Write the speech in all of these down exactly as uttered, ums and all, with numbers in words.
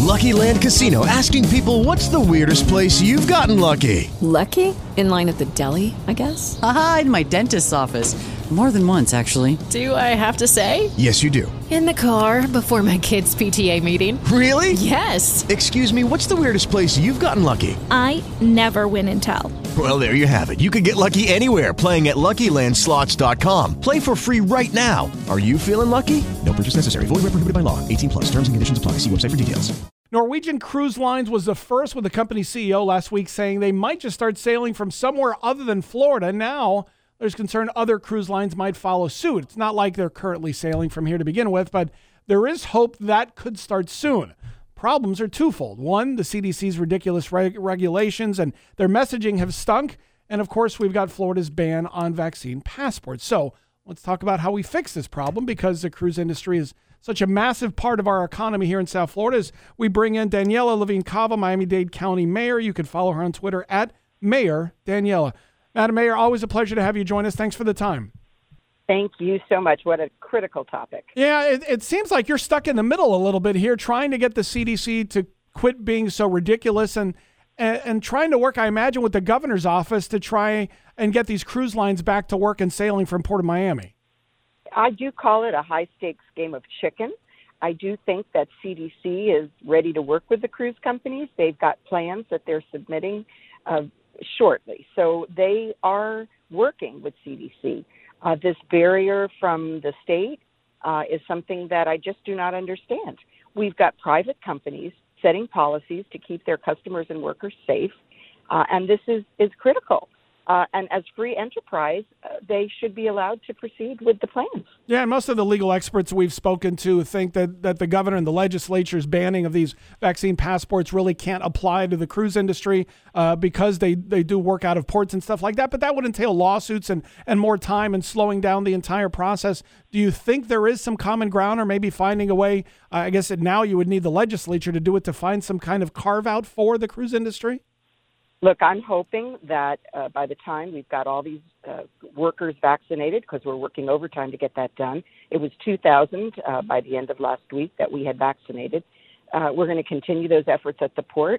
Lucky Land Casino, asking people, what's the weirdest place you've gotten lucky? Lucky? In line at the deli, I guess? Aha, in my dentist's office. More than once, actually. Do I have to say? Yes, you do. In the car before my kids' P T A meeting. Really? Yes. Excuse me, what's the weirdest place you've gotten lucky? I never win and tell. Well, there you have it. You can get lucky anywhere, playing at Lucky Land Slots dot com. Play for free right now. Are you feeling lucky? No purchase necessary. Void where prohibited by law. eighteen plus. Terms and conditions apply. See website for details. Norwegian Cruise Lines was the first, with the company's C E O last week saying they might just start sailing from somewhere other than Florida. Now there's concern other cruise lines might follow suit. It's not like they're currently sailing from here to begin with, but there is hope that could start soon. Problems are twofold. One, the C D C's ridiculous reg- regulations and their messaging have stunk. And of course, we've got Florida's ban on vaccine passports. So let's talk about how we fix this problem, because the cruise industry is such a massive part of our economy here in South Florida. As we bring in Daniela Levine Cava, Miami-Dade County Mayor. You can follow her on Twitter at Mayor Daniela. Madam Mayor, always a pleasure to have you join us. Thanks for the time. Thank you so much. What a critical topic. Yeah, it, it seems like you're stuck in the middle a little bit here, trying to get the C D C to quit being so ridiculous and, and, and trying to work, I imagine, with the governor's office to try and get these cruise lines back to work and sailing from Port of Miami. I do call it a high-stakes game of chicken. I do think that C D C is ready to work with the cruise companies. They've got plans that they're submitting uh, shortly. So they are working with C D C. Uh, this barrier from the state uh, is something that I just do not understand. We've got private companies setting policies to keep their customers and workers safe, uh, and this is, is critical. Uh, and as free enterprise, uh, they should be allowed to proceed with the plans. Yeah, and most of the legal experts we've spoken to think that, that the governor and the legislature's banning of these vaccine passports really can't apply to the cruise industry uh, because they, they do work out of ports and stuff like that. But that would entail lawsuits and, and more time and slowing down the entire process. Do you think there is some common ground, or maybe finding a way? Uh, I guess that now you would need the legislature to do it, to find some kind of carve out for the cruise industry? Look, I'm hoping that uh, by the time we've got all these uh, workers vaccinated, because we're working overtime to get that done, it was two thousand uh, by the end of last week that we had vaccinated. Uh, we're going to continue those efforts at the port.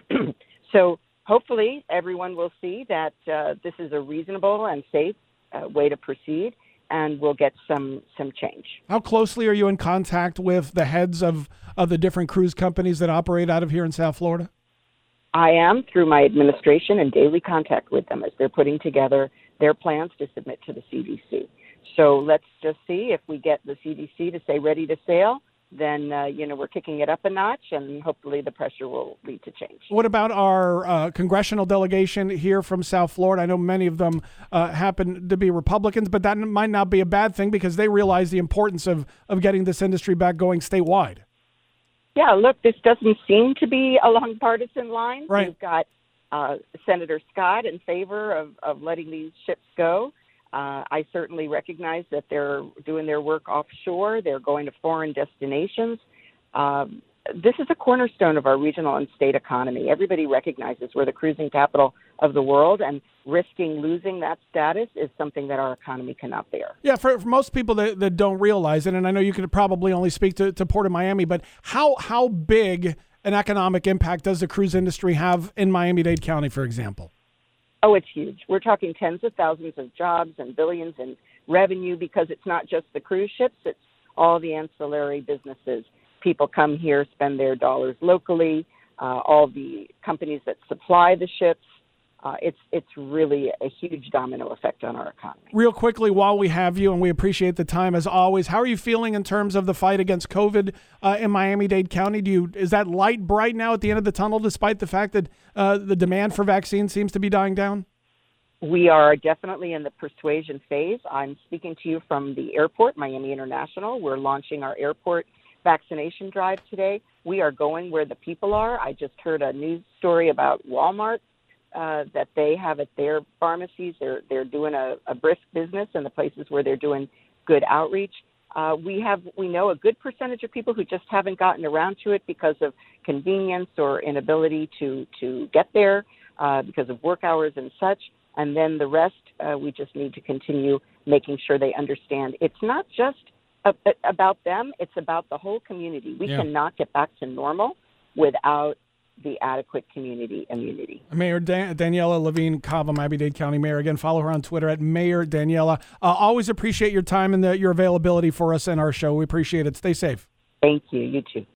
So hopefully everyone will see that uh, this is a reasonable and safe uh, way to proceed, and we'll get some, some change. How closely are you in contact with the heads of, of the different cruise companies that operate out of here in South Florida? I am, through my administration, in daily contact with them as they're putting together their plans to submit to the C D C. So let's just see if we get the C D C to say ready to sail, then, uh, you know, we're kicking it up a notch, and hopefully the pressure will lead to change. What about our uh, congressional delegation here from South Florida? I know many of them uh, happen to be Republicans, but that might not be a bad thing, because they realize the importance of, of getting this industry back going statewide. Yeah, look, this doesn't seem to be along partisan lines. Right. We've got uh, Senator Scott in favor of, of letting these ships go. Uh, I certainly recognize that they're doing their work offshore. They're going to foreign destinations. Um, this is a cornerstone of our regional and state economy. Everybody recognizes we're the cruising capital of the world, and risking losing that status is something that our economy cannot bear. Yeah, for, for most people that, that don't realize it, and I know you could probably only speak to, to Port of Miami, but how how big an economic impact does the cruise industry have in Miami-Dade County, for example? Oh, it's huge. We're talking tens of thousands of jobs and billions in revenue, because it's not just the cruise ships, it's all the ancillary businesses. People come here, spend their dollars locally, uh, all the companies that supply the ships. Uh, it's it's really a huge domino effect on our economy. Real quickly, while we have you, and we appreciate the time as always, how are you feeling in terms of the fight against COVID uh, in Miami-Dade County? Do you is that light bright now at the end of the tunnel, despite the fact that uh, the demand for vaccines seems to be dying down? We are definitely in the persuasion phase. I'm speaking to you from the airport, Miami International. We're launching our airport vaccination drive today. We are going where the people are. I just heard a news story about Walmart. Uh, that they have at their pharmacies. They're they're doing a, a brisk business in the places where they're doing good outreach. Uh, we have we know a good percentage of people who just haven't gotten around to it because of convenience or inability to to get there uh, because of work hours and such. And then the rest, uh, we just need to continue making sure they understand. It's not just a, a, about them; it's about the whole community. We yeah. cannot get back to normal without the adequate community immunity. Mayor Dan- Daniela Levine Cava, Miami-Dade County Mayor. Again, follow her on Twitter at Mayor Daniela. Uh, always appreciate your time and the, your availability for us and our show. We appreciate it. Stay safe. Thank you. You too.